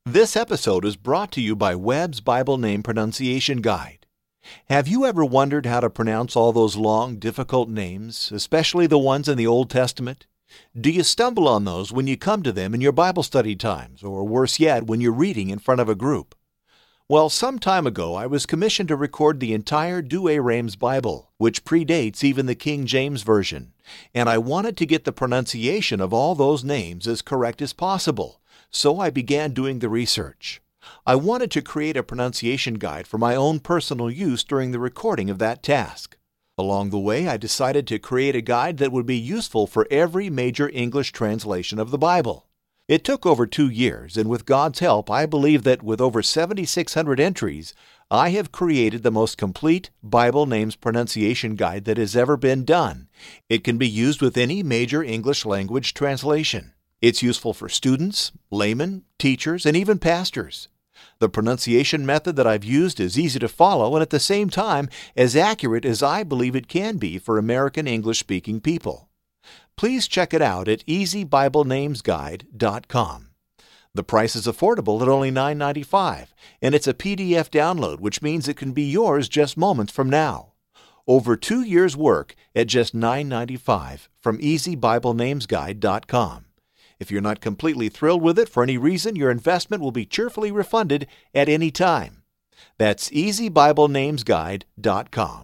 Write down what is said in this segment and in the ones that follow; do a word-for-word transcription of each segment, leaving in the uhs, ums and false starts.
This episode is brought to you by Webb's Bible Name Pronunciation Guide. Have you ever wondered how to pronounce all those long, difficult names, especially the ones in the Old Testament? Do you stumble on those when you come to them in your Bible study times, or worse yet, when you're reading in front of a group? Well, some time ago, I was commissioned to record the entire Douay-Rheims Bible, which predates even the King James Version, and I wanted to get the pronunciation of all those names as correct as possible. So I began doing the research. I wanted to create a pronunciation guide for my own personal use during the recording of that task. Along the way, I decided to create a guide that would be useful for every major English translation of the Bible. It took over two years, and with God's help, I believe that with over seven thousand six hundred entries, I have created the most complete Bible names pronunciation guide that has ever been done. It can be used with any major English language translation. It's useful for students, laymen, teachers, and even pastors. The pronunciation method that I've used is easy to follow and at the same time as accurate as I believe it can be for American English-speaking people. Please check it out at easy bible names guide dot com. The price is affordable at only nine dollars and ninety-five cents, and it's a P D F download, which means it can be yours just moments from now. Over two years' work at just nine dollars and ninety-five cents from easy bible names guide dot com. If you're not completely thrilled with it for any reason, your investment will be cheerfully refunded at any time. That's easy bible names guide dot com.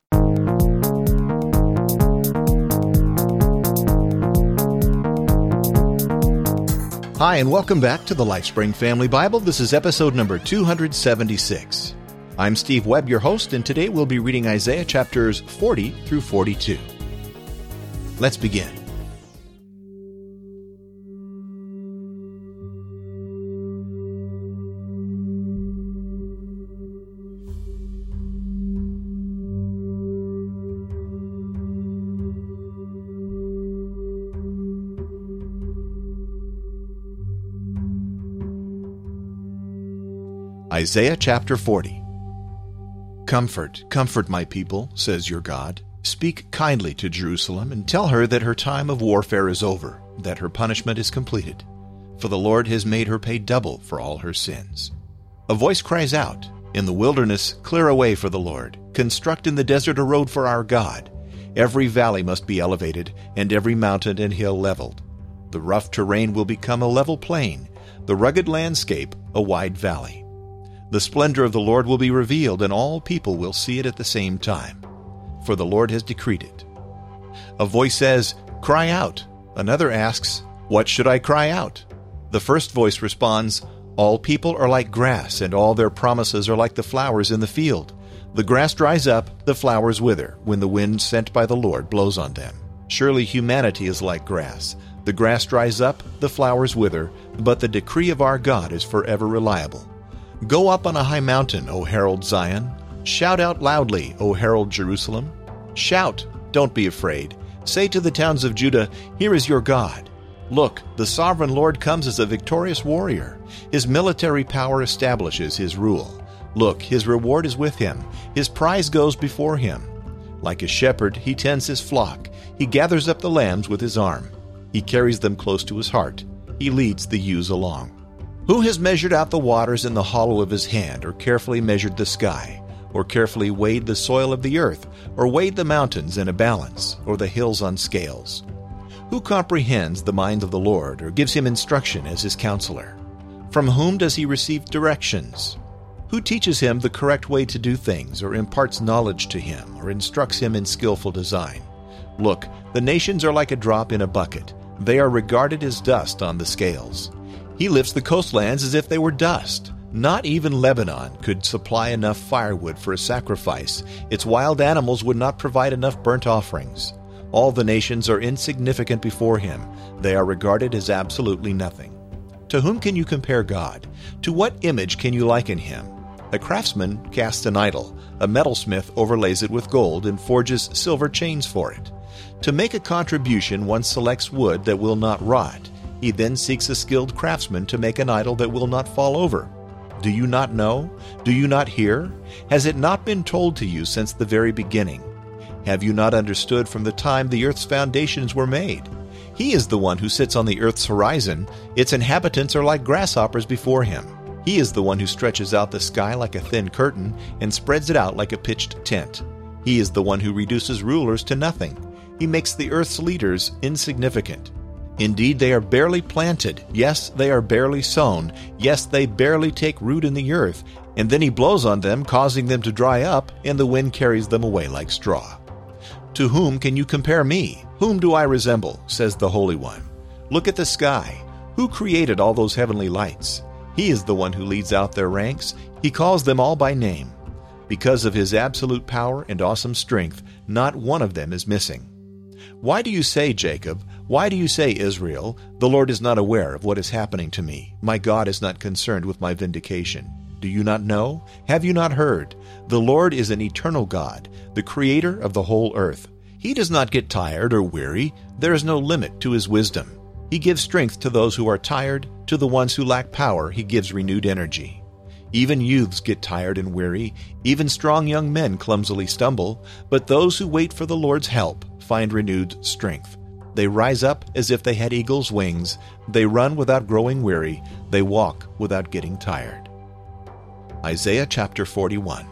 Hi, and welcome back to the LifeSpring Family Bible. This is episode number two hundred seventy-six. I'm Steve Webb, your host, and today we'll be reading Isaiah chapters forty through forty-two. Let's begin. Isaiah chapter forty. Comfort, comfort my people, says your God. Speak kindly to Jerusalem and tell her that her time of warfare is over, that her punishment is completed. For the Lord has made her pay double for all her sins. A voice cries out, in the wilderness, clear a way for the Lord. Construct in the desert a road for our God. Every valley must be elevated, and every mountain and hill leveled. The rough terrain will become a level plain, the rugged landscape a wide valley. The splendor of the Lord will be revealed, and all people will see it at the same time. For the Lord has decreed it. A voice says, "Cry out." Another asks, "What should I cry out?" The first voice responds, "All people are like grass, and all their promises are like the flowers in the field. The grass dries up, the flowers wither, when the wind sent by the Lord blows on them. Surely humanity is like grass. The grass dries up, the flowers wither, but the decree of our God is forever reliable. Go up on a high mountain, O herald Zion. Shout out loudly, O herald Jerusalem. Shout, don't be afraid. Say to the towns of Judah, here is your God. Look, the sovereign Lord comes as a victorious warrior. His military power establishes his rule. Look, his reward is with him. His prize goes before him. Like a shepherd, he tends his flock. He gathers up the lambs with his arm. He carries them close to his heart. He leads the ewes along. Who has measured out the waters in the hollow of his hand, or carefully measured the sky, or carefully weighed the soil of the earth, or weighed the mountains in a balance, or the hills on scales? Who comprehends the mind of the Lord, or gives him instruction as his counselor? From whom does he receive directions? Who teaches him the correct way to do things, or imparts knowledge to him, or instructs him in skillful design? Look, the nations are like a drop in a bucket. They are regarded as dust on the scales. He lifts the coastlands as if they were dust. Not even Lebanon could supply enough firewood for a sacrifice. Its wild animals would not provide enough burnt offerings. All the nations are insignificant before him. They are regarded as absolutely nothing. To whom can you compare God? To what image can you liken him? A craftsman casts an idol. A metalsmith overlays it with gold and forges silver chains for it. To make a contribution, one selects wood that will not rot. He then seeks a skilled craftsman to make an idol that will not fall over. Do you not know? Do you not hear? Has it not been told to you since the very beginning? Have you not understood from the time the earth's foundations were made? He is the one who sits on the earth's horizon. Its inhabitants are like grasshoppers before him. He is the one who stretches out the sky like a thin curtain and spreads it out like a pitched tent. He is the one who reduces rulers to nothing. He makes the earth's leaders insignificant. Indeed, they are barely planted. Yes, they are barely sown. Yes, they barely take root in the earth. And then he blows on them, causing them to dry up, and the wind carries them away like straw. To whom can you compare me? Whom do I resemble? Says the Holy One. Look at the sky. Who created all those heavenly lights? He is the one who leads out their ranks. He calls them all by name. Because of his absolute power and awesome strength, not one of them is missing. Why do you say, Jacob? Why do you say, Israel, the Lord is not aware of what is happening to me? My God is not concerned with my vindication. Do you not know? Have you not heard? The Lord is an eternal God, the creator of the whole earth. He does not get tired or weary. There is no limit to his wisdom. He gives strength to those who are tired. To the ones who lack power, he gives renewed energy. Even youths get tired and weary. Even strong young men clumsily stumble. But those who wait for the Lord's help find renewed strength. They rise up as if they had eagle's wings. They run without growing weary. They walk without getting tired. Isaiah chapter forty-one.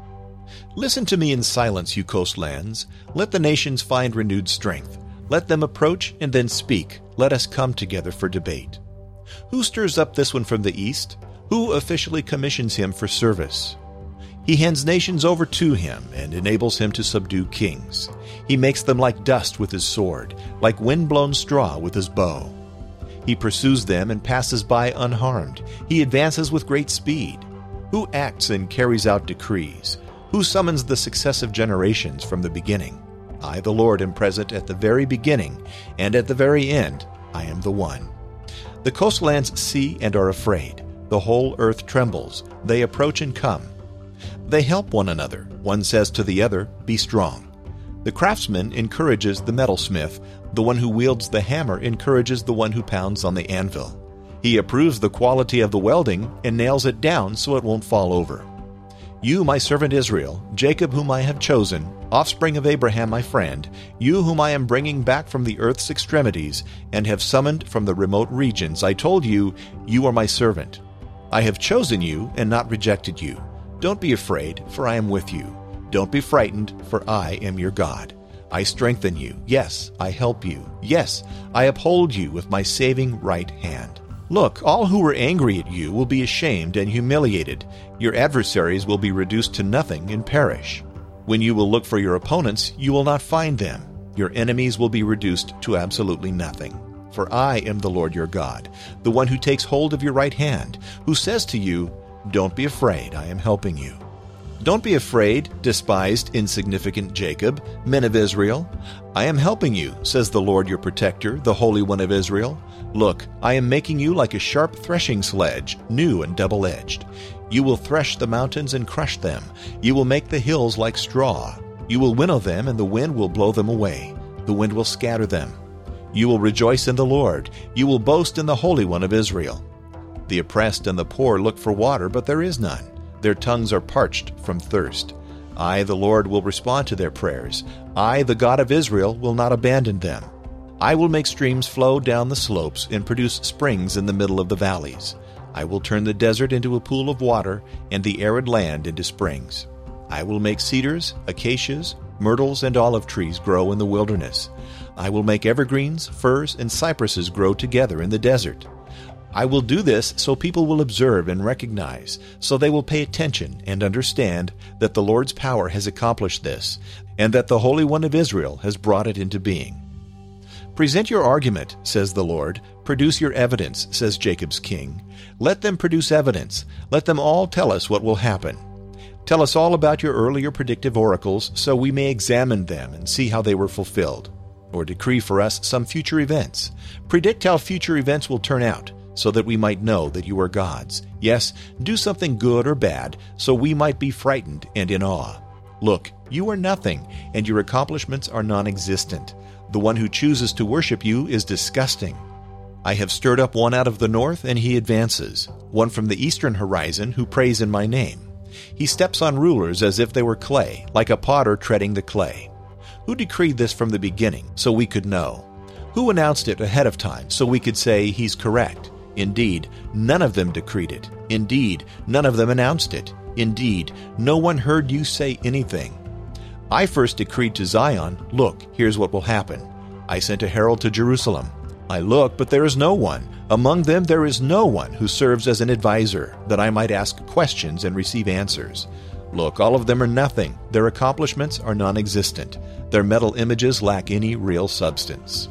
Listen to me in silence, you coastlands. Let the nations find renewed strength. Let them approach and then speak. Let us come together for debate. Who stirs up this one from the east? Who officially commissions him for service? He hands nations over to him and enables him to subdue kings. He makes them like dust with his sword, like wind-blown straw with his bow. He pursues them and passes by unharmed. He advances with great speed. Who acts and carries out decrees? Who summons the successive generations from the beginning? I, the Lord, am present at the very beginning, and at the very end I am the one. The coastlands see and are afraid. The whole earth trembles. They approach and come. They help one another. One says to the other, "Be strong." The craftsman encourages the metalsmith. The one who wields the hammer encourages the one who pounds on the anvil. He approves the quality of the welding and nails it down so it won't fall over. You, my servant Israel, Jacob whom I have chosen, offspring of Abraham my friend, you whom I am bringing back from the earth's extremities and have summoned from the remote regions, I told you, you are my servant. I have chosen you and not rejected you. Don't be afraid, for I am with you. Don't be frightened, for I am your God. I strengthen you. Yes, I help you. Yes, I uphold you with my saving right hand. Look, all who were angry at you will be ashamed and humiliated. Your adversaries will be reduced to nothing and perish. When you will look for your opponents, you will not find them. Your enemies will be reduced to absolutely nothing. For I am the Lord your God, the one who takes hold of your right hand, who says to you, "Don't be afraid, I am helping you." Don't be afraid, despised, insignificant Jacob, men of Israel. I am helping you, says the Lord your protector, the Holy One of Israel. Look, I am making you like a sharp threshing sledge, new and double-edged. You will thresh the mountains and crush them. You will make the hills like straw. You will winnow them, and the wind will blow them away. The wind will scatter them. You will rejoice in the Lord. You will boast in the Holy One of Israel. The oppressed and the poor look for water, but there is none. Their tongues are parched from thirst. I, the Lord, will respond to their prayers. I, the God of Israel, will not abandon them. I will make streams flow down the slopes and produce springs in the middle of the valleys. I will turn the desert into a pool of water and the arid land into springs. I will make cedars, acacias, myrtles, and olive trees grow in the wilderness. I will make evergreens, firs, and cypresses grow together in the desert. I will do this so people will observe and recognize, so they will pay attention and understand that the Lord's power has accomplished this, and that the Holy One of Israel has brought it into being. Present your argument, says the Lord. Produce your evidence, says Jacob's king. Let them produce evidence. Let them all tell us what will happen. Tell us all about your earlier predictive oracles, so we may examine them and see how they were fulfilled. Or decree for us some future events. Predict how future events will turn out, so that we might know that you are gods. Yes, do something good or bad, so we might be frightened and in awe. Look, you are nothing, and your accomplishments are non-existent. The one who chooses to worship you is disgusting. I have stirred up one out of the north, and he advances, one from the eastern horizon who prays in my name. He steps on rulers as if they were clay, like a potter treading the clay. Who decreed this from the beginning, so we could know? Who announced it ahead of time so we could say he's correct? Indeed, none of them decreed it. Indeed, none of them announced it. Indeed, no one heard you say anything. I first decreed to Zion, look, here's what will happen. I sent a herald to Jerusalem. I look, but there is no one. Among them there is no one who serves as an advisor, that I might ask questions and receive answers. Look, all of them are nothing. Their accomplishments are non-existent. Their metal images lack any real substance.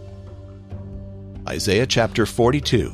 Isaiah chapter forty-two.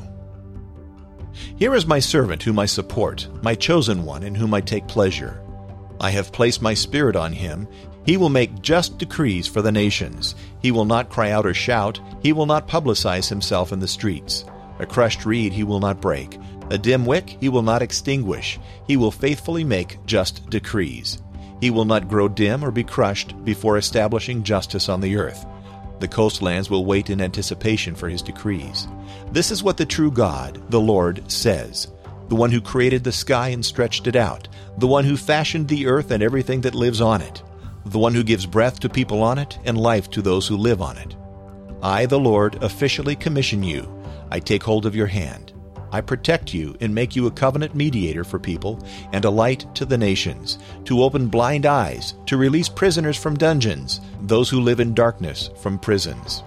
Here is my servant whom I support, my chosen one in whom I take pleasure. I have placed my spirit on him. He will make just decrees for the nations. He will not cry out or shout. He will not publicize himself in the streets. A crushed reed he will not break. A dim wick he will not extinguish. He will faithfully make just decrees. He will not grow dim or be crushed before establishing justice on the earth. The coastlands will wait in anticipation for his decrees. This is what the true God, the Lord, says, the one who created the sky and stretched it out, the one who fashioned the earth and everything that lives on it, the one who gives breath to people on it and life to those who live on it. I, the Lord, officially commission you. I take hold of your hand. I protect you and make you a covenant mediator for people and a light to the nations, to open blind eyes, to release prisoners from dungeons, those who live in darkness from prisons.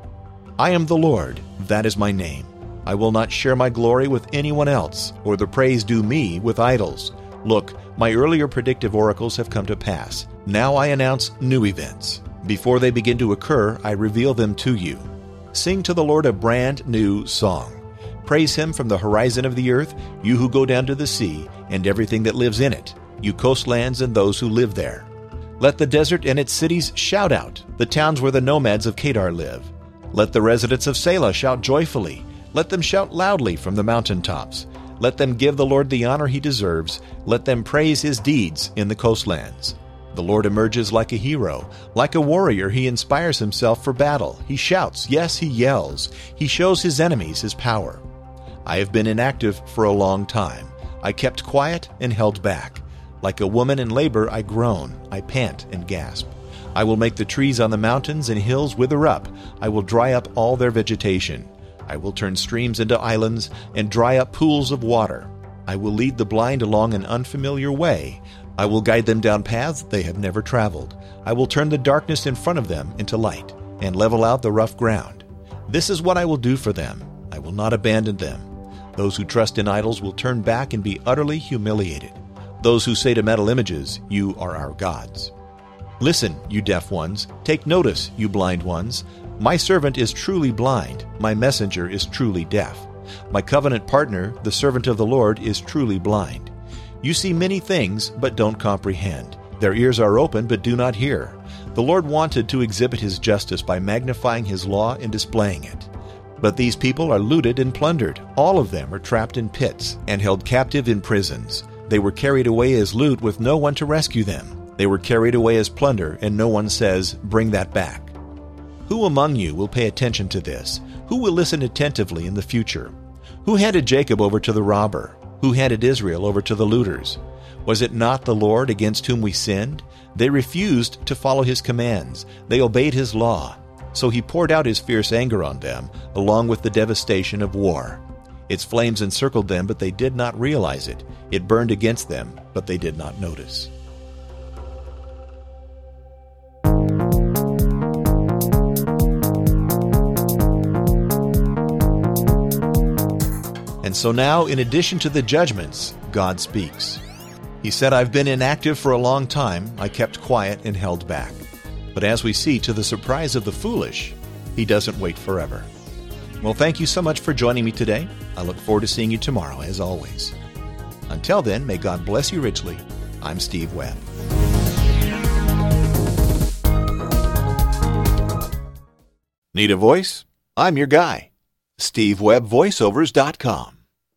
I am the Lord, that is my name. I will not share my glory with anyone else, or the praise due me with idols. Look, my earlier predictive oracles have come to pass. Now I announce new events. Before they begin to occur, I reveal them to you. Sing to the Lord a brand new song. Praise him from the horizon of the earth, you who go down to the sea, and everything that lives in it, you coastlands and those who live there. Let the desert and its cities shout out, the towns where the nomads of Kedar live. Let the residents of Selah shout joyfully. Let them shout loudly from the mountaintops. Let them give the Lord the honor he deserves. Let them praise his deeds in the coastlands. The Lord emerges like a hero. Like a warrior, he inspires himself for battle. He shouts, yes, he yells. He shows his enemies his power. I have been inactive for a long time. I kept quiet and held back. Like a woman in labor, I groan, I pant and gasp. I will make the trees on the mountains and hills wither up. I will dry up all their vegetation. I will turn streams into islands and dry up pools of water. I will lead the blind along an unfamiliar way. I will guide them down paths they have never traveled. I will turn the darkness in front of them into light and level out the rough ground. This is what I will do for them. I will not abandon them. Those who trust in idols will turn back and be utterly humiliated. Those who say to metal images, you are our gods. Listen, you deaf ones. Take notice, you blind ones. My servant is truly blind. My messenger is truly deaf. My covenant partner, the servant of the Lord, is truly blind. You see many things, but don't comprehend. Their ears are open, but do not hear. The Lord wanted to exhibit his justice by magnifying his law and displaying it. But these people are looted and plundered. All of them are trapped in pits and held captive in prisons. They were carried away as loot with no one to rescue them. They were carried away as plunder, and no one says, bring that back. Who among you will pay attention to this? Who will listen attentively in the future? Who handed Jacob over to the robber? Who handed Israel over to the looters? Was it not the Lord against whom we sinned? They refused to follow his commands. They obeyed his law. So he poured out his fierce anger on them, along with the devastation of war. Its flames encircled them, but they did not realize it. It burned against them, but they did not notice. And so now, in addition to the judgments, God speaks. He said, I've been inactive for a long time. I kept quiet and held back. But as we see, to the surprise of the foolish, he doesn't wait forever. Well, thank you so much for joining me today. I look forward to seeing you tomorrow, as always. Until then, may God bless you richly. I'm Steve Webb. Need a voice? I'm your guy. Steve Webb Voiceovers dot com